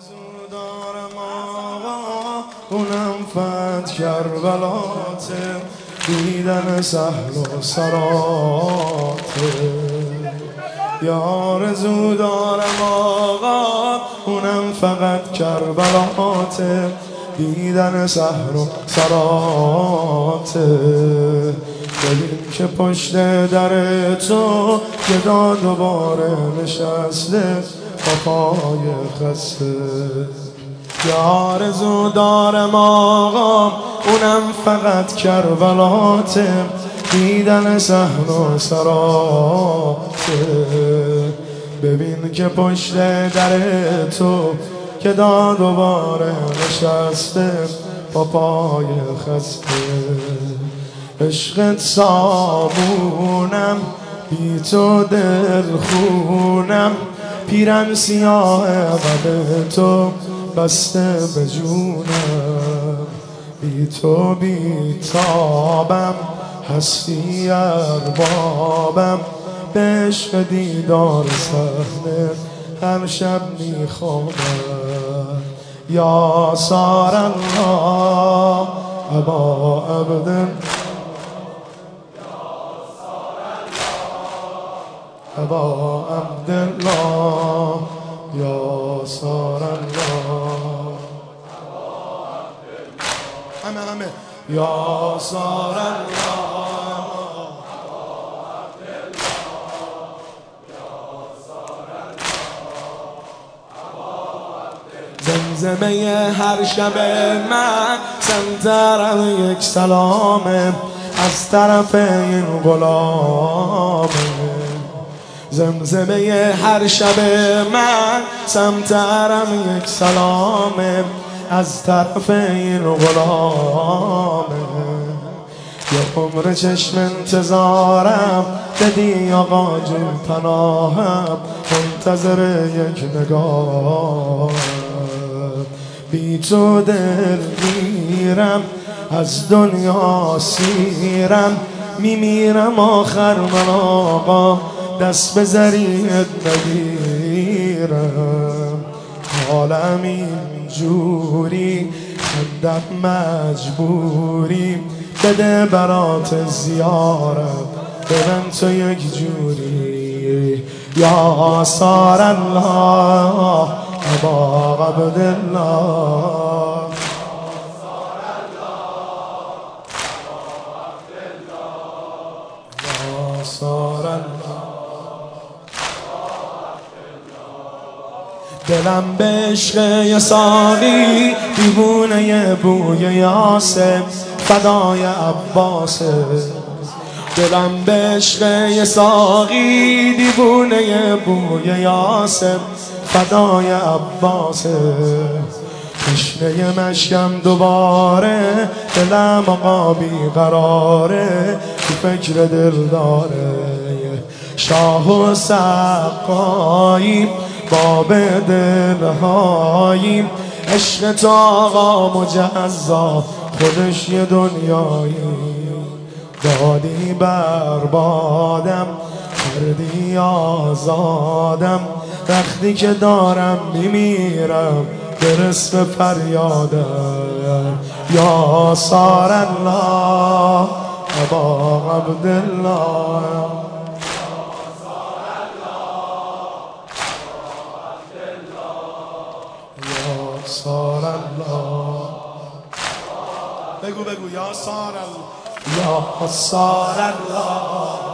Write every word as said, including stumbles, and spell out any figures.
آرزو دارم آقا اونم فتح کربلاته، دیدن سهل و سراته. یا آرزو دارم آقا اونم فقط کربلاته، دیدن سهل و سراته. ببین که پشت در تو گدا دوباره نشسته با پای خسته. یا آرزو دارم آقا اونم فقط کربلاته، دیدن صحن و سراته. ببین که پشت در تو که دا دوباره نشسته با پای خسته. عشقت صابونم بی تو دل خونم، پیرن سیاه قد تو بسته به جونم. بی تو بی تابم هستی اربابم، به عشق دیدار صحنه هر شب میخوابم. یا سار الله ابا عبد ابا عبدالله، یا سار الله همه همه یا سار الله زمزمه هر شب من سمترم یک سلامه از طرف این غلامه. زمزمه هر شب من سمترم یک سلامه از طرف این غلامه. یه عمر چشم انتظارم بدی آقا جون پناهم، منتظر یک نگاه. بی تو دل گیرم از دنیا سیرم، میمیرم آخر من آقا دست به ذریعت نگیرم. حالم اینجوری خندم مجبوری، بده برات زیارم ببن تو یک جوری. یا سار الله ابا عبدالله، یا سار الله. دلم به عشق یه ساقی دیوونه یه بوی یاسم، فدای عباسه. دلم به عشق یه ساقی دیوونه یه بوی یاسم، فدای عباسه. تشنه مشکم دوباره دلم آقا بیقراره، تو فکر دل داره. شاه و سقاییم باب دلهاییم، عشق تو آقا مجزا خودش یه دنیایی. دادی بربادم کردی آزادم، وقتی که دارم میمیرم برس به فریادم. یا سار الله ابا عبدالله، یا سار الله. بگو بگو یا سار الله، یا سار الله.